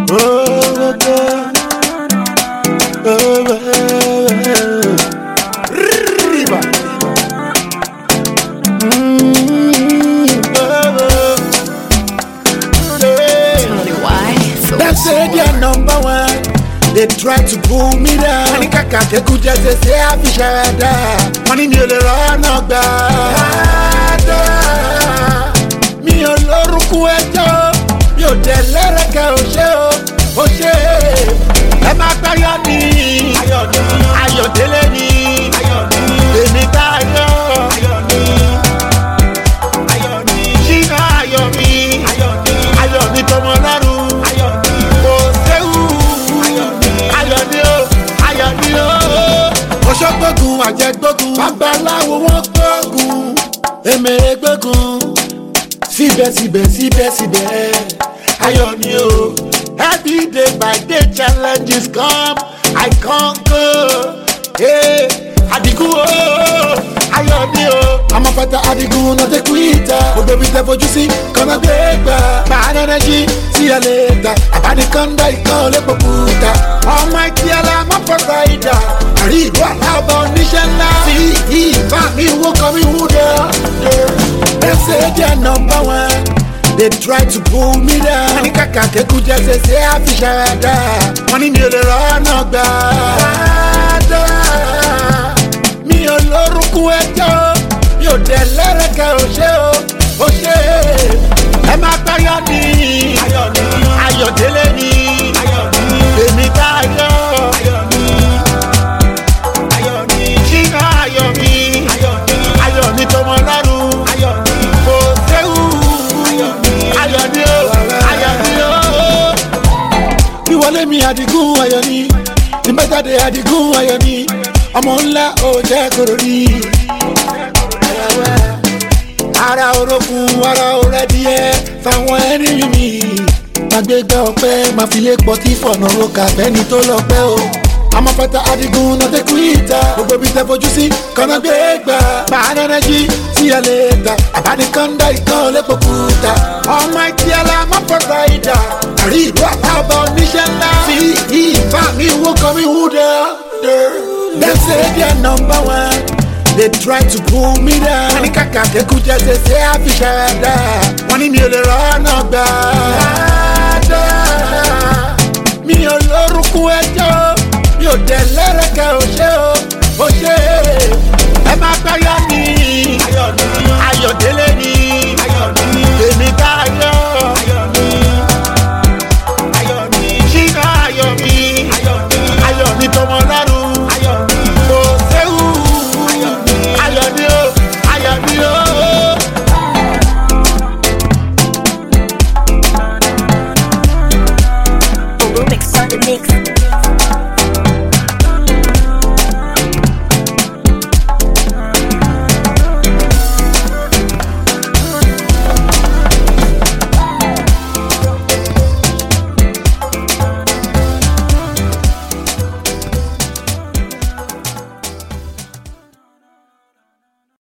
Say they're number one. They try to pull me down. Money kaka they could just say I fish out. Money me le run gba. Mi o loruku ejo. Mi o de lereke o se. E ma gba yo ni. Ayọ̀délé ni. Èmi tayo. Ṣínà ayọ̀ mi. Ayọ̀ mi tọmọ lọ́rùn. Oṣogbógun àjẹgbógun babaláwo wọn gbógun èmèrè gbógun síbẹ̀síbẹ̀ ayọ̀ ni o. Every day by day challenges come I conquer. Hey, Adigun o ayọ̀ ni o. Àmọ́ fata Adigun náà tẹ́ kúìtà. Gbogbo ibi tẹ́ fojú sí kọ́nà gbé gbà. Bàá nẹ́nẹ́jì sí ẹ lè ta. Àbánikọ́ńdà ìkan ò lè pòkúta. Ọmọ ìtì ẹlẹ́mọ̀ fọ́sà ìdá. Àrí ìlú àlábọ̀ oníṣẹ́ ńlá. Sí ìfà mi wó kọ́ mi wú dẹ́. They say they're number one. They try to pull me down. Money kaka keku just say I fish out. Money mi ò lè rọ́nà gbà. Mi ò lórúkú ẹjọ́. Mi ò dẹ̀ lẹ́rẹ̀kẹ́ o ṣe. Ẹ má gbáyọ̀ ni. Ayọ̀délé ni. Èmi tayo. Ṣínà ayọ̀ mi. Ayọ̀ mi tọmọ lọ́rùn. Kò séwu. Ayọ̀ ni o. Ìwọlé mi Adigun ayọ̀ ni. Ìmẹ́jáde Adigun ayọ̀ ni. Ọmọ ńlá ò jẹ́ kòrò ní. Ara orokun ara orẹ díẹ̀ fáwọn ẹni mi. Màgbégbá ọpẹ́ máa fi lé pọtí fọ̀nà roka fẹ́ni tó lọ pẹ́ o. Àmọ́ fata Adigun náà tẹ́ kúìtà. Gbogbo ibi tẹ́ fojú sí kọ́nà gbé gbà. Bàá nẹ́nẹ́jì sí ẹ lè ta. Àbánikọ́ńdà ìkan ò lè pòkúta. Ọmọ ìtì ẹlẹ́mọ̀ fọ́sà ìdá. Àrí ìlú àlábọ̀ oníṣẹ́ ńlá. Sí ìfà mi wó kọ́ mi wú dẹ́. They say they're number one. They try to pull me down. Money kaka keku just say I fish out. Money mi ò lè rọ́nà gbà. Mi ò lórúkú ẹjọ́. Mi ò dẹ̀ lẹ́rẹ̀kẹ́ o ṣe. Ẹ má gbáyọ̀ ni. Ayọ̀délé ni. Èmi tayo. Ṣínà ayọ̀ mi. Ayọ̀ mi tọmọ lọ́rùn. Kò séwu. Ayọ̀ ni o.